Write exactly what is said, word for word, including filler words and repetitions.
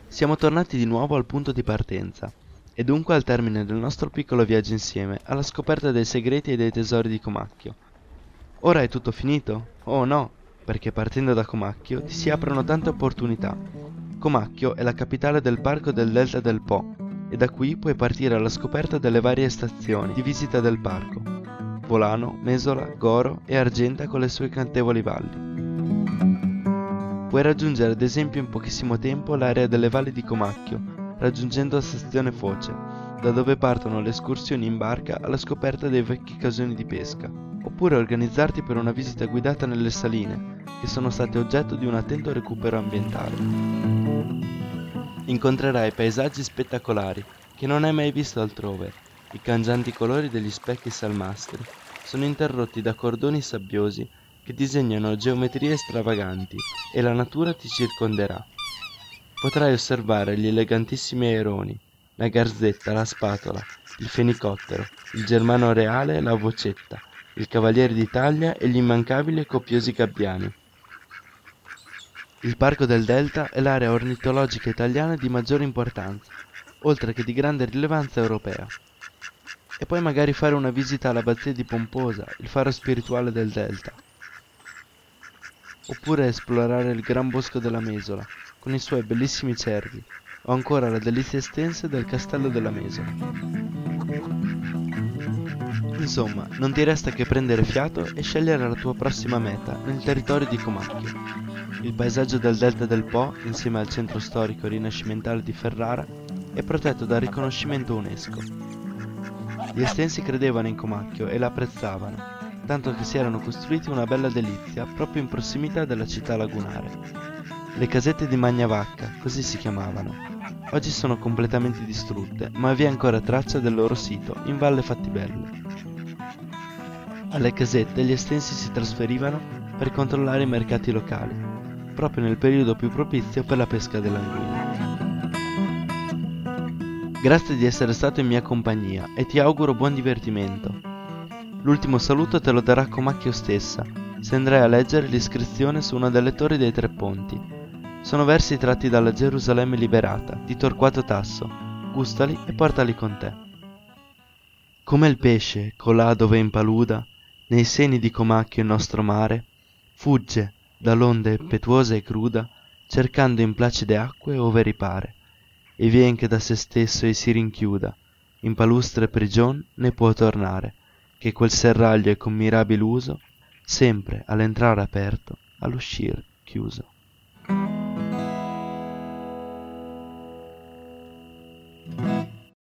Siamo tornati di nuovo al punto di partenza, e dunque al termine del nostro piccolo viaggio insieme, alla scoperta dei segreti e dei tesori di Comacchio. Ora è tutto finito? Oh no, perché partendo da Comacchio ti si aprono tante opportunità. Comacchio è la capitale del parco del Delta del Po, e da qui puoi partire alla scoperta delle varie stazioni di visita del parco: Volano, Mesola, Goro e Argenta con le sue cantevoli valli. Puoi raggiungere ad esempio in pochissimo tempo l'area delle valli di Comacchio, raggiungendo la stazione Foce, da dove partono le escursioni in barca alla scoperta dei vecchi casoni di pesca, oppure organizzarti per una visita guidata nelle saline, che sono state oggetto di un attento recupero ambientale. Incontrerai paesaggi spettacolari che non hai mai visto altrove. I cangianti colori degli specchi salmastri sono interrotti da cordoni sabbiosi che disegnano geometrie stravaganti, e la natura ti circonderà. Potrai osservare gli elegantissimi aironi, la garzetta, la spatola, il fenicottero, il germano reale, la vocetta, il cavaliere d'Italia e gli immancabili e copiosi gabbiani. Il Parco del Delta è l'area ornitologica italiana di maggiore importanza, oltre che di grande rilevanza europea. E poi magari fare una visita all'abbazia di Pomposa, il faro spirituale del Delta. Oppure esplorare il gran bosco della Mesola, con i suoi bellissimi cervi, o ancora la delizia estensa del castello della Mesola. Insomma, non ti resta che prendere fiato e scegliere la tua prossima meta nel territorio di Comacchio. Il paesaggio del Delta del Po, insieme al centro storico rinascimentale di Ferrara, è protetto dal riconoscimento UNESCO. Gli estensi credevano in Comacchio e la apprezzavano, tanto che si erano costruiti una bella delizia proprio in prossimità della città lagunare. Le casette di Magnavacca, così si chiamavano. Oggi sono completamente distrutte, ma vi è ancora traccia del loro sito, in Valle Fattibelle. Alle casette gli estensi si trasferivano per controllare i mercati locali, proprio nel periodo più propizio per la pesca dell'anguilla. Grazie di essere stato in mia compagnia e ti auguro buon divertimento. L'ultimo saluto te lo darà Comacchio stessa, se andrai a leggere l'iscrizione su una delle torri dei Tre Ponti. Sono versi tratti dalla Gerusalemme liberata, di Torquato Tasso. Gustali e portali con te. Come il pesce, colà dove impaluda, nei seni di Comacchio il nostro mare, fugge dall'onda impetuosa e cruda, cercando in placide acque ove ripare, e vien che da se stesso ei si rinchiuda, in palustre prigion ne può tornare, che quel serraglio è con mirabil uso, sempre all'entrare aperto, all'uscir chiuso.